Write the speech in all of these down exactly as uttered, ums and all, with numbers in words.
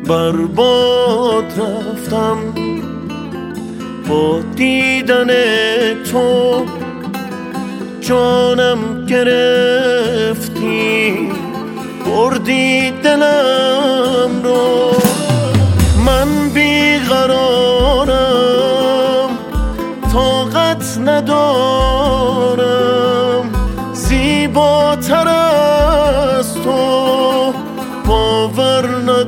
بر باد رفتم با دیدن تو، جانم گرفتی بردی دلم رو. من بیقرارم طاقت ندارم، زیباتر از تو باور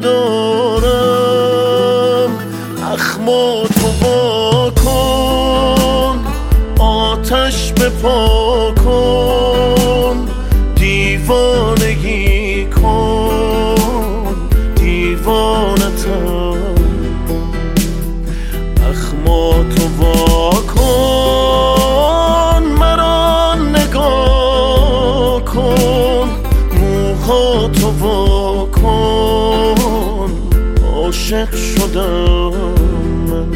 ندارم. اخماتو وا کن، آتش بپا کن، دیوانگی کن دیوانتم. اخماتو وا کن، مرا نگاه کن، موهاتو وا کن، عاشق شدم من.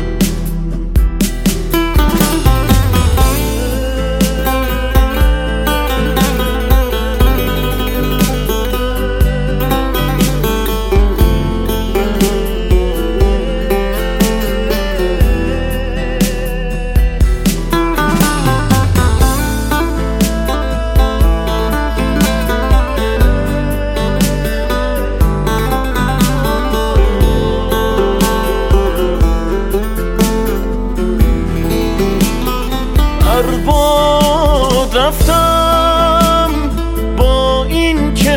باد رفتم با این که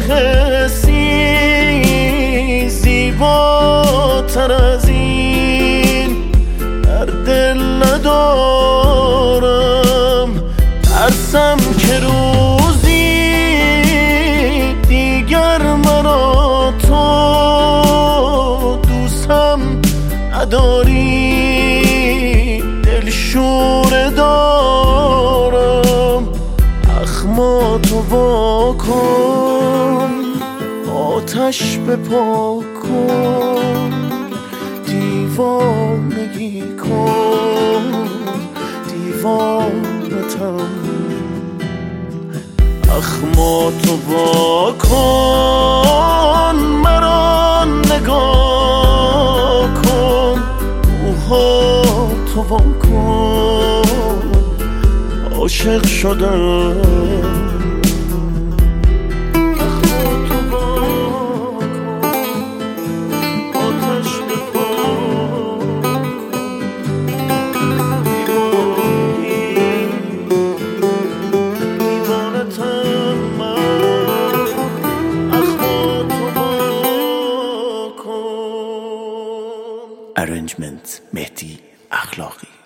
حسی زیباتر از این در دل ندارم. ترسم که روزی دیگر مرا تو دوستم نداری، دلشوره دارم. اخماتو وا کن، آتش بپا کن، دیوانگی کن دیوانتم. اخماتو وا کن، مرا نگاه کن، موهاتو وا کن، عاشق شدم. Arrangement مهدی اخلاقی.